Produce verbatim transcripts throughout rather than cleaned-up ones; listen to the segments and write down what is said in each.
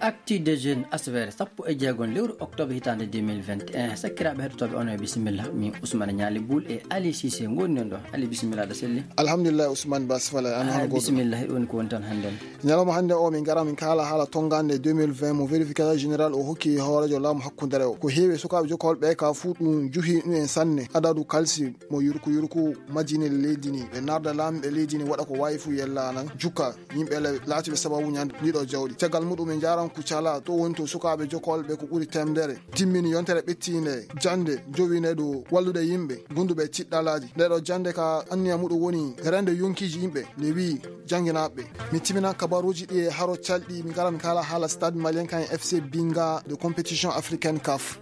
Actu des jeunes asver sappo e jeegon lewru octobre hitande deux mille vingt et un sakkiraɓe heɗotoɓe on e bisimilla min Ousmane Niali Boul e Ali Cissé goni non ɗo. Ali bisimilla da selli. Alhamdulillah Ousmane basfala an han godo bisimilla heɗo woni ko won tan hande ñalawma hande o min gara min kala hala tongande deux mille vingt mo vérificateur général o hokki hoorejo laamu hakkundere o ko heewi sukaɓe jokkolɓe ka fu ɗum juhi ɗum en sanne adadu kalsi mo yurku yurku majjini leydi ni ɓe narda laamɓe leydi ni waɗa ko wawi fu yella nan jukka yimɓe laatiɓe sababu ñande ɗiɗo jawɗi caggal muɗum en jaran kucala to woni to sukaɓe jokkolɓe ko ɓuuri temdere timmini yontere ɓettinde jande jowine ɗo wallude yimɓe gunduɓe ciɗɗalaji ndeɗo jande ka anniya muɗum woni rende yonkiji yimɓe le wi jangguinaɓe mi timina kabaruji ɗi e haro calɗi mi gara mi kala haala stade malien kan F C Binga de compétition africaine C A F.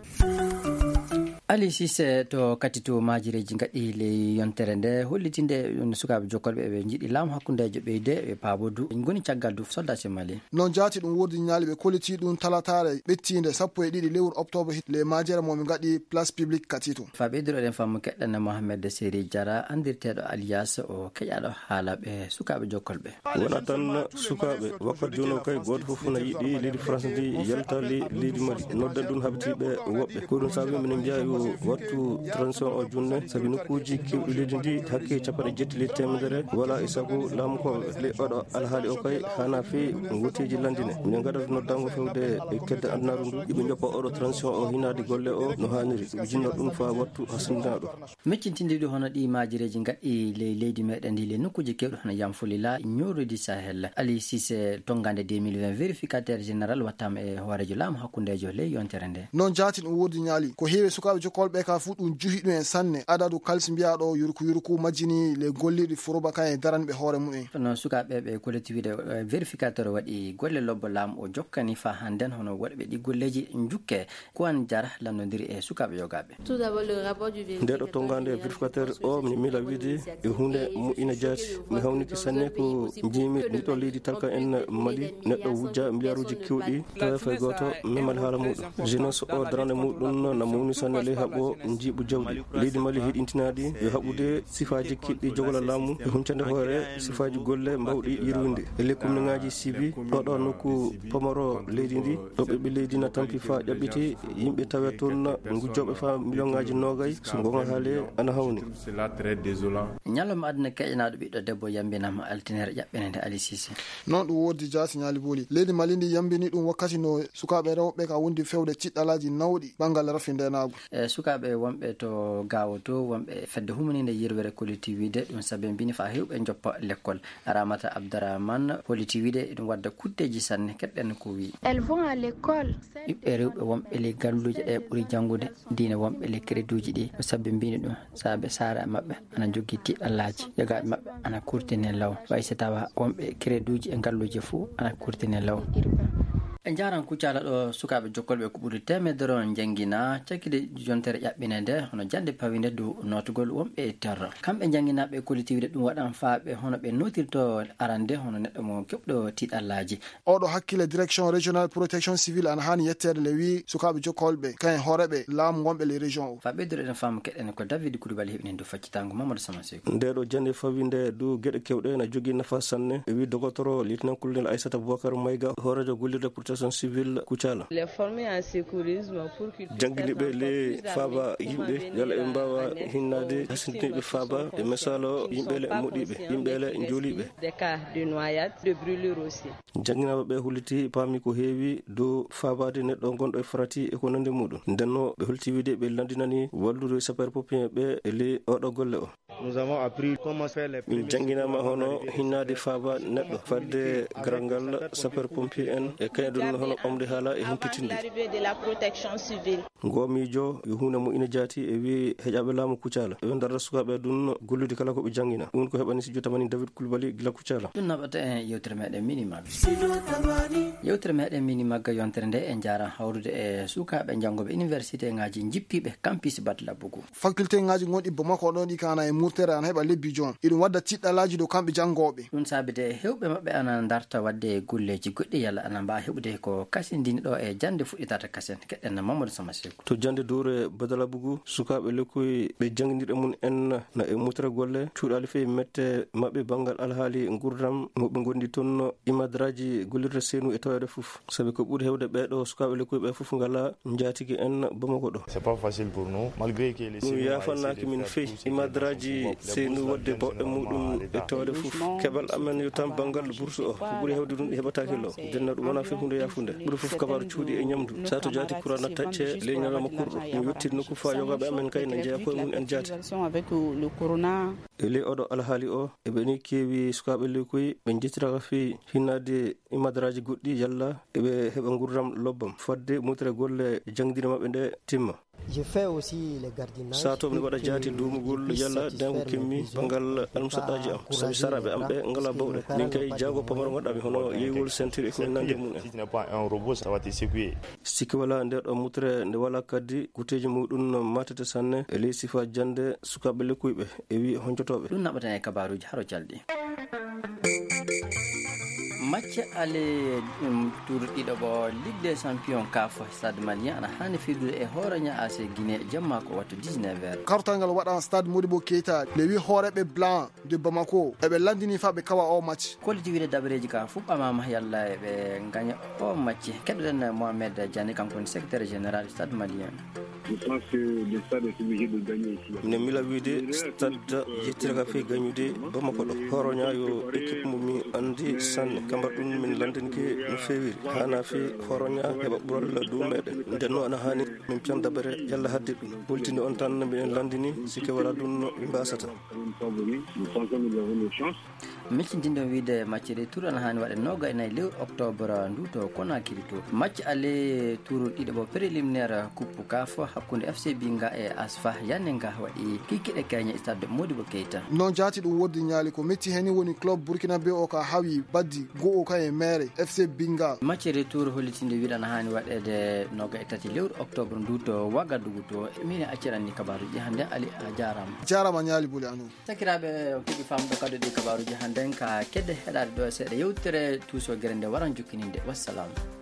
Ali Cissé to kati to majireji gaɗi le yontere nde hollitinde on sukaɓe jokkolɓe ɓe jiiɗi laamu hakkudejo ɓeyde ɓe paabodou goni caggal du soldage mali non jaati ɗum wodi ñaali ɓe kolliti ɗum talatare ɓettinde sappo e ɗiɗi lewru octobre le majere momin gaɗi place publique kati to fa ɓeydiroɗen fammu keɗɗanne Mohamed Seri Diara andirteɗo alias o keƴaɗo haala ɓe sukaɓe jokkolɓe wona tan sukaɓe wakkati joni kay goto foof no yiiɗi leydi France ndi yalta leydi Mali noddan ɗum habtiɓe woɓɓe ko ɗum saabi minen mbiya wattu transition o junne sabi nokkuji kewɗi leydi ndi hakke capanɗe jetti leydi temedere wala e sago laamu koɓe le oɗo alhaali o kay hana fewi wotiji landine minen gaɗata noddango fewde e kedde andinaru ndu yoɓe joppa oɗo transition o hinade golle o no hanniri ɓe jinno ɗum fa wattu hasindina ɗo meccintinde ɗo hono ɗi majireji gaɗɗi ley leydi meɗen ndi le nokkuji kewɗi hono Yamfoulila ñorodi Sahel. Ali Cissé tongande deux mille vingt vérificateur général wattama e hoorejo laamu hakkudejo ley yontere nde non jaati ɗum wodi ñaali ko heewi sukaɓe jokkolɓe ka fu ɗum juhi ɗum en sanne adadu kalsi mbiyaɗo yurku yurku majjini le golliɗi foroba kan e daranɓe hoore mumen no sukaɓe ɓe collectivité vérificateur waɗi golle lobbo laamu o jokkani fa hannden hono waɗɓe ɗi golleji jukke ko an jara lamdodiri e sukaɓe yogaɓe ndeɗo tongande vérificateur o mi mila wiide e hunde moƴƴina jaati mi hawniti sanne ko jimi ɗiɗo leydi talka en Mali neɗɗo wujja milliard uji kewɗi tawa fay goto memali haala muɗum jeunesse o darande muɗum na mawni sanne ley haɓo jiiɓu jawɗi leydi Mali heɗintinadi yo haɓude sifaji kiɗɗi jogola laamu e huncande hoore sifaji golle mbawɗi yirwinde e ley commune ngaji sibi ɗoɗo nokku pamaro leydi ndi ɗo ɓeɓe leydi na tampi fa ƴaɓɓiti yimɓe tawe toon gujjoɓe fa million ngaji nogay so gonga haale ana hawni ñalawma aduna keƴanaɗo ɓiɗɗo debbo yambinama altinere ƴaɓɓenede Ali Cissé non ɗum wodi jaati ñaali booli leydi Mali ndi yambini ɗum wakkati no sukaɓe rewɓe ka wondi fewde ciɗɗalaji nawɗi banggal rafindenago e sukaɓe wonɓe to gawo to wonɓe fedde humanide yirwere collectivité ɗum saabi mbini fa hewɓe joppa l'école Ramata Abdourahmane collectivité ɗum wadda kuddeji sanne keɗɗen ko wi ɓiɓɓe rewɓe wonɓe le galluji ɗe ɓuuri janggude dina wonɓe le créduji ɗi ko sabbi mbini ɗum saabe saara mabɓe ana jogui tiɗɗallaji yogaɓe mabɓe ana kurtine law way so tawa wonɓe créduji e galluji fou ana kurtine law e jaran kuccala ɗo sukaɓe jokkolɓe ko ɓuuri temedere on jangguina cakkide jontere ƴaɓɓine nde hono jande pawide dow notugol wonɓe e terre kamɓe jangguinaɓe collectivité ɗum waɗan faaɓe hono ɓe notirto arande hono neɗɗo mo keɓɗo tiɗallaji oɗo hakkille direction régional protection civile ana hani yettede le wi sukaɓe jokkolɓe kayen hooreɓe laamu gonɓe les région o fa ɓeydoro eɗen famma keɗen ko David Coulibaly heɓinen do faccitango Mamadou Samaseko ndeɗo jande fawinde du gueɗe kewɗe na jogui nafa sanne e wi dogotoro lieutenant colonel Aissata Boubacar Maïga hoorejo gollirde protection civile Kucala jangguiniɓe le faaba yimɓe yalla ɓe mbawa hinnade hasindiniɓe faaba e misalo yimɓele moɗiɓe yimɓele jooliɓe jangguinaɓe ɓe holliti paami ko heewi dow faabade neɗɗo gonɗo e farati e ko nande muɗum ndenno ɓe holliti wiide ɓe landinani wallude sapeur pompier ɓe e le oɗo golle o min jangguinama hono hinnade faaba neɗɗo fadde garangal sapeur pompier en e kañum hono ɓamde haala e humpitinde gomijo yo hunde mo ina jaati e wi heƴaɓe laamu Kucala ɓe darda sukaɓe ɗum gollude kala koɓe jangguina ɗum ko heɓani sijo tamani David Coulibaly gila Kucala ɗum naɓata e yewtere meɗen minimagga yewtere meɗen minimagga yontere nde e jaran hawrude e sukaɓe janggoɓe université ngaji jippiɓe campus Batla Bougou faculté ngaji gonɗi Bamako ɗon ɗi kana e murtere ana heɓa lebbi jon iɗum wadda tiɗɗalaji dow kamɓe janggoɓe ɗum saabide hewɓe mabɓe ana darta wadde golleji goɗɗi yalla ana mbawa heɓude ko kasindini ɗo e jande fuɗɗitata kasen keɗɗen Mamadou Samaseko to jande dore badala bugu sukaɓe lekkoy ɓe jangdiɗe mun en na e mutere golle cuuɗali fe mette mabɓe bangal alhaali gurdam moɓe gondi toon imadraji gollirta seenu e tawede fof sabi ko ɓuuri hewde ɓeɗo sukaɓe lekkoy ɓe fof ngala jatigi en Bamako ɗo ɗum yafannaki min feyi imadraji seenu wadde bawɗe muɗum e tawde fof keɓal amen yo tan bangal bourse o ko ɓuuri hewde ɗum ɗi heɓataki lo denna ɗum wona fe hunde yafunde ɓuuri fof kabaru cuuɗi e ñamdu sa to jati courant nattacce ley ñalawma kurɗo mi yetti nokku fa yogaɓe amen kay ne jeeya koye mum en jaati e ley oɗo alhaali o eɓe ni keewi sukaɓe lekkoy ɓe jettiraka fewi hinnade imadraji goɗɗi yalla eɓe heɓa gurdam lobbam fadde mutere golle jangdine mabɓe nde timma satoɓe ne waɗa jaati lumugol yalla denko kimmi bangal almusaɗaji am sabi saraɓe am ɓe ngala bawɗe min kay jaago pamaro goɗɗami hono yeygol ceinture e koye nande mum en sikki wala nder ɗo mutere nde wala kaddi guteji muɗum matete sanne e ley sifa jande sukaɓe lekkuyɓe e wi honcotoɓe ɗum naɓatan e kabaruji haro calɗi match ale um, tour ɗiɗoɓo ligue des champions caf stade malien ana hani fidude e hooreña A C Guinée jamma ko wattu dix-neuf heures kartangal waɗa stade Modibo Keita le wi hooreɓe blanc de Bamako eɓe landini fa ɓe kawa o match collectivité dabareji ka fuɓɓamama yalla eɓe gaña o match keɗoɗen Mohamed Diané kanko woni secrétaire général stade malien. Je pense que le stade est obligé de gagner ici. Ne mila wiide stade yettiraka fe gagnude Bamako ɗo horoña yo équipe mumi andi sanne kambar ɗum min landinke no fewiri hana fe horoña heɓa ɓurol dow meɗen nden no ana hani min pian dabare yalla hadde ɗum boltinde on tan mbiɗen landini sikke wala ɗum no ɓe mbasata meccintinɗo wiide match retour ana hani waɗe noga e nayyi lewru octobre ndu to Conakry to match aller tour ɗiɗoɓo préliminaire coupe caf hakkude F C Binga e Asfa yanne nga waɗi kikkiɗe kayñe stade Modibo Keita non jaati ɗum woddi ñaali ko metti heni woni club burkinabé o ka hawi baddi go'o ka e mere F C Binga match retour hollitinde wiiɗa ana hani waɗede noga e tati lewru octobre ndu to Wagadugu to min acciranni kabaruji hande Ali a jarama jarama ñaali buli anu sakiraɓe o keeɓi famɗo kadi ɗi kabaruji hande ka kedde heɗade ɗo seeɗa yewtere tuuso guere nde waran jokkininde wassalam.